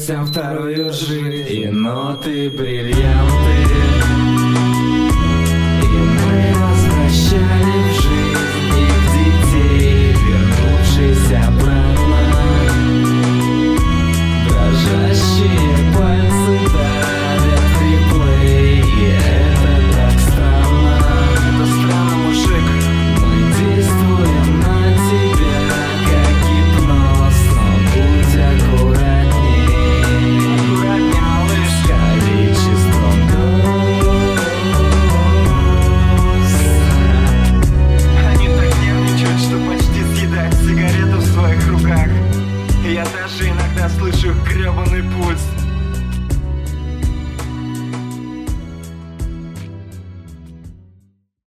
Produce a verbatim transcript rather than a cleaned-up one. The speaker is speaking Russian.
гостям вторую жизнь. И ноты, бриллианты, и мы возвращали в жизнь их детей, вернувшись обратно. Дрожащие пальцы давят в реплей, и это так странно. Это странно, мужик. Мы действуем на тебя как гипноз, но будь аккуратней. Аккуратней, малыш, с количеством доз. Они так нервничают, что почти съедают сигарету в своих руках. И я даже иногда слышу гребаный пульс.